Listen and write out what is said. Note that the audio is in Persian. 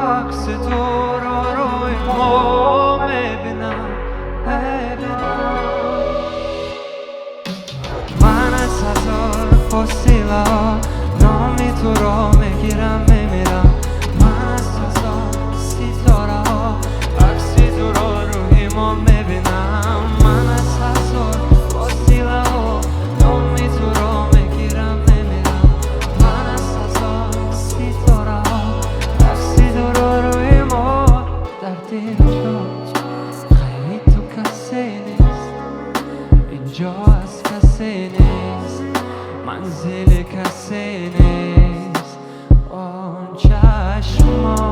عکس تو رو روی ما میبینم من از هزار فاصله نامی تو را میگیرم میمیرم من از هزار ستاره عکس تو را روی ما میبینم من از هزار فاصله نامی تو را میگیرم میمیرم من از هزار ستاره عکس تو را روی ما در دل جا خیلی تو کسی نیست اینجا از کسی نیست منزل کسی نیست آن چشم